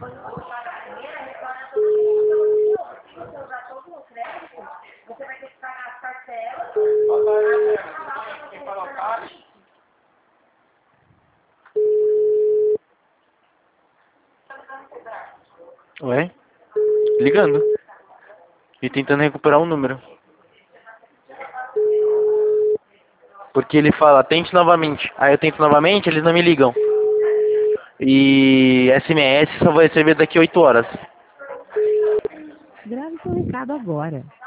Ué? Ligando. E tentando recuperar o número. Porque ele fala, tente novamente. Aí eu tento novamente, eles não me ligam. E SMS só vai receber daqui a 8 horas. Grave seu recado agora.